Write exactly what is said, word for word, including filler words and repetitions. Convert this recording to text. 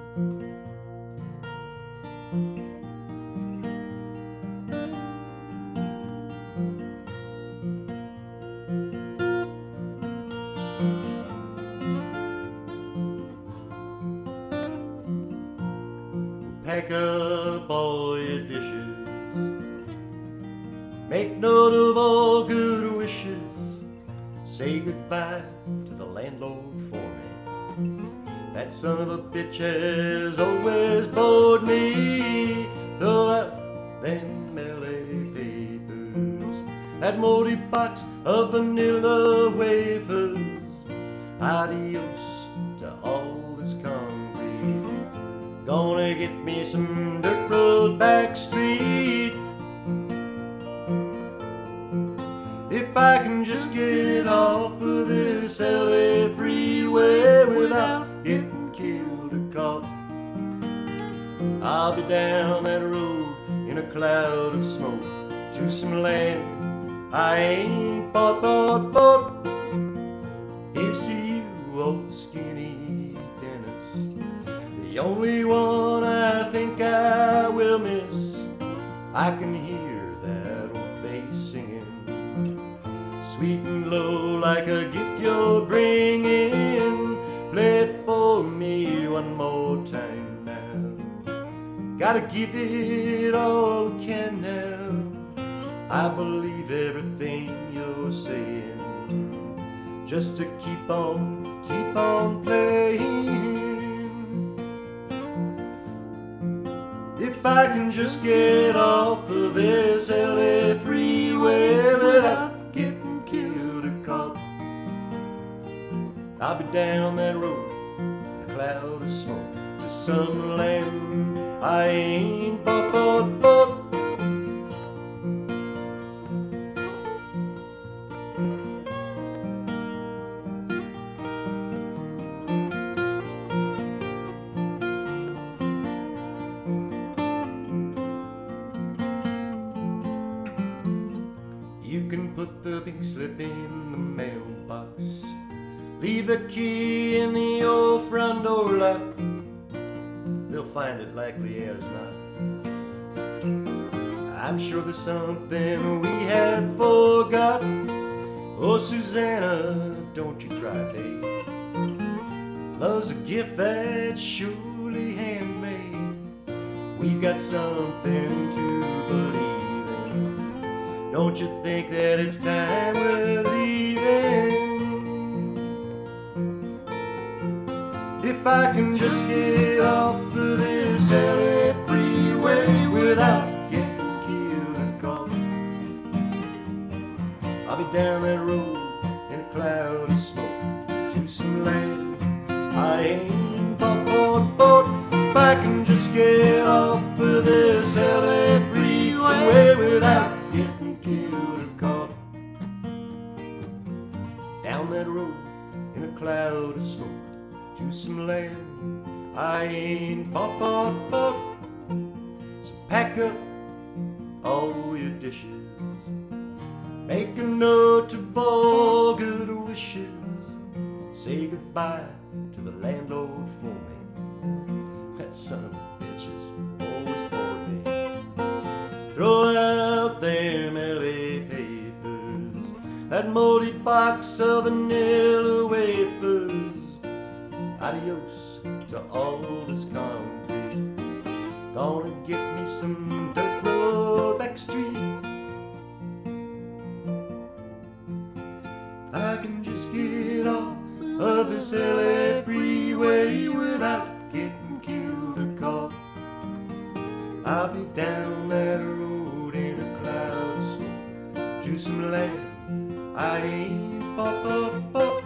Pack up all your dishes, make note of all good wishes, say goodbye to the landlord for me. That son of a bitch has always bored me. Throw out them L A papers, that moldy box of vanilla wafers. Adios to all this concrete, gonna get me some dirt road back street. If I can just get off of this L A freeway without getting killed or caught, I'll be down that road in a cloud of smoke to some land I ain't bought, bought, bought. Here's to you, old skinny Dennis, the only one I think I will miss. I can hear that old bass singing, sweet and low like a gift you're bringing. Play it for me one more time now, gotta give it all we can now. I believe everything you're saying, just to keep on, keep on playing. If I can just get off of this L A freeway without getting killed or caught, I'll be down that road in a cloud of smoke to some land I ain't bought, bought, bought. You can put the pink slip in the mailbox, leave the key in the old front door lock. They'll find it likely as not. I'm sure there's something we had forgot. Oh, Susanna, don't you cry, babe. Love's a gift that's surely handmade. We've got something to believe in. Don't you think that it's time we're leaving? If I can just get off of this L A freeway without getting killed and caught, I'll be down that road in a cloud of smoke to some land I ain't bought, bought, bought. If I can just get off of this L A freeway without getting killed or caught, down that road in a cloud of smoke to some land I ain't bought, bought, bought. So pack up all your dishes, make a note of all good wishes, say goodbye to the landlord for me. That son of a bitch has always bored me. Throw out them L A papers, that moldy box of vanilla wafers. Adios to all this concrete, gonna get me some dirt road back street. If I can just get off of this L A freeway without getting killed or caught, I'll be down that road in a cloud of smoke to some land I ain't bought, bought, bought.